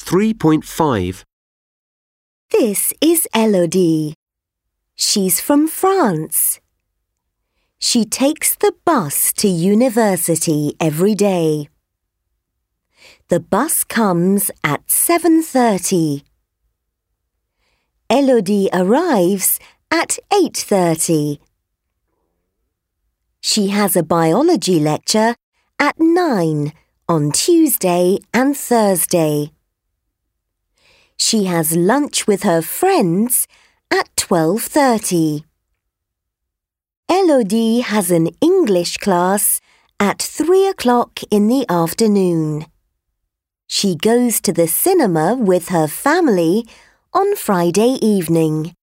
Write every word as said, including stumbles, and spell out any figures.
three point five. This is Elodie. She's from France. She takes the bus to university every day. The bus comes at seven thirty. Elodie arrives at eight thirty. She has a biology lecture at nine on Tuesday and Thursday. She has lunch with her friends at twelve thirty. Elodie has an English class at three o'clock in the afternoon. She goes to the cinema with her family on Friday evening.